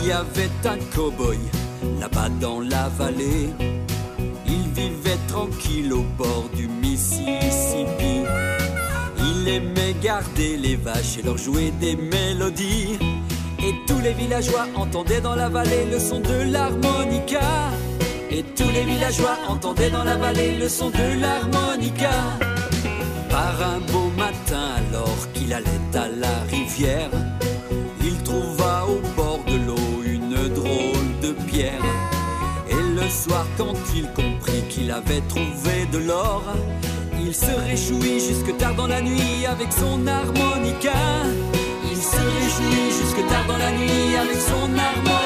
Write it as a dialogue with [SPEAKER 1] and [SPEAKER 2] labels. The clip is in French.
[SPEAKER 1] y avait un cow-boy là-bas dans la vallée. Il vivait tranquille au bord du Mississippi. Il aimait garder les vaches et leur jouer des mélodies. Et tous les villageois entendaient dans la vallée le son de l'harmonica. Et tous les villageois entendaient dans la vallée le son de l'harmonica. Par un beau matin, alors qu'il allait à la rivière, il trouva au bord de l'eau une drôle de pierre. Et le soir, quand il comprit qu'il avait trouvé de l'or, il se réjouit jusque tard dans la nuit avec son harmonica. Il se réjouit jusque tard dans la nuit avec son harmonica.